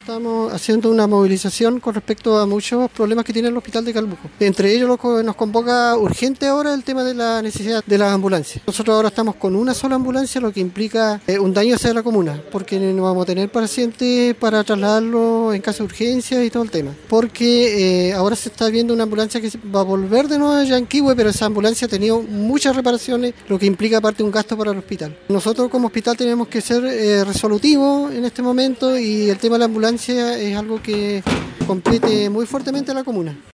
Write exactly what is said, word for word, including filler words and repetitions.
estamos haciendo una movilización con respecto a muchos problemas que tiene el hospital de Calbuco. Entre ellos lo que nos convoca urgente ahora el tema de la necesidad de las ambulancias. Nosotros ahora estamos con una sola ambulancia, lo que implica eh, un daño hacia la comuna, porque no vamos a tener pacientes para trasladarlo en caso de urgencia y todo el tema. Porque eh, ahora se está viendo una ambulancia que va a volver de nuevo a Yanquihue, pero esa ambulancia ha tenido muchas reparaciones, lo que implica aparte un gasto para el hospital. Nosotros como hospital tenemos que ser eh, resolutivos en este momento y el tema de la ambulancia es algo que compete muy fuertemente a la comuna.